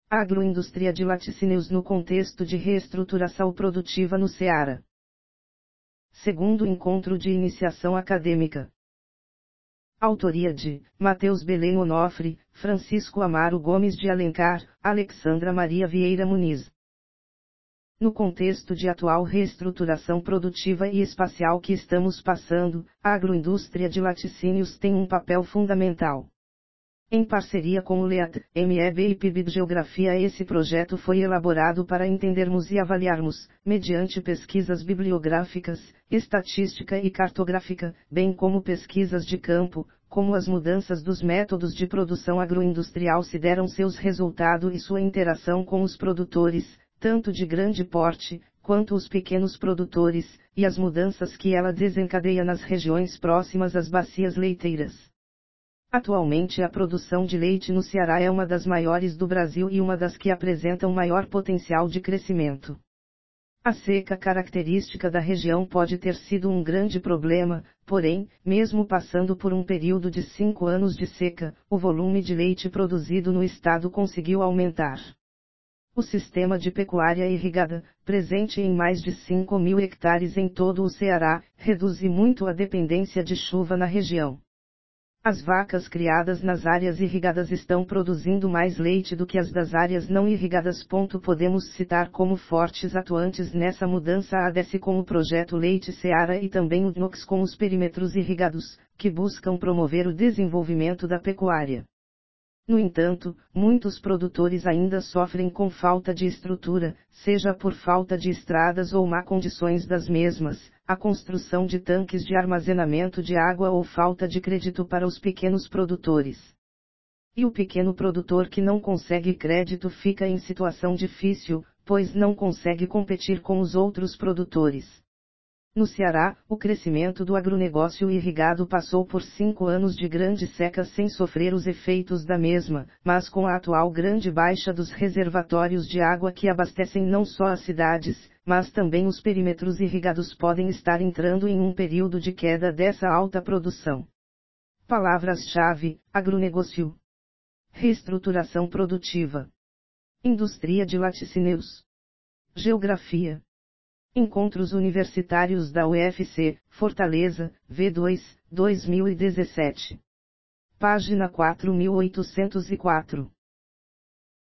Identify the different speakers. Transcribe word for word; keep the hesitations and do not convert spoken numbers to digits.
Speaker 1: Agroindústria de laticínios no contexto de reestruturação produtiva no Ceará. Segundo encontro de iniciação acadêmica. Autoria de Matheus Belém Onofre, Francisco Amaro Gomes de Alencar, Alexandra Maria Vieira Muniz. No contexto de atual reestruturação produtiva e espacial que estamos passando, a agroindústria de laticínios tem um papel fundamental. Em parceria com o LEAT, M E B e P I B de Geografia, esse projeto foi elaborado para entendermos e avaliarmos, mediante pesquisas bibliográficas, estatística e cartográfica, bem como pesquisas de campo, como as mudanças dos métodos de produção agroindustrial se deram seus resultados e sua interação com os produtores, tanto de grande porte, quanto os pequenos produtores, e as mudanças que ela desencadeia nas regiões próximas às bacias leiteiras. Atualmente a produção de leite no Ceará é uma das maiores do Brasil e uma das que apresentam maior potencial de crescimento. A seca característica da região pode ter sido um grande problema, porém, mesmo passando por um período de cinco anos de seca, o volume de leite produzido no estado conseguiu aumentar. O sistema de pecuária irrigada, presente em mais de cinco mil hectares em todo o Ceará, reduz muito a dependência de chuva na região. As vacas criadas nas áreas irrigadas estão produzindo mais leite do que as das áreas não irrigadas. Podemos citar como fortes atuantes nessa mudança a ADESE com o projeto Leite Ceará e também o D N O X com os perímetros irrigados, que buscam promover o desenvolvimento da pecuária. No entanto, muitos produtores ainda sofrem com falta de estrutura, seja por falta de estradas ou má condições das mesmas, a construção de tanques de armazenamento de água ou falta de crédito para os pequenos produtores. E o pequeno produtor que não consegue crédito fica em situação difícil, pois não consegue competir com os outros produtores. No Ceará, o crescimento do agronegócio irrigado passou por cinco anos de grande seca sem sofrer os efeitos da mesma, mas com a atual grande baixa dos reservatórios de água que abastecem não só as cidades, mas também os perímetros irrigados podem estar entrando em um período de queda dessa alta produção. Palavras-chave: agronegócio, reestruturação produtiva, indústria de laticínios, geografia. Encontros Universitários da U F C, Fortaleza, V dois, dois mil e dezessete. Página quatro mil oitocentos e quatro.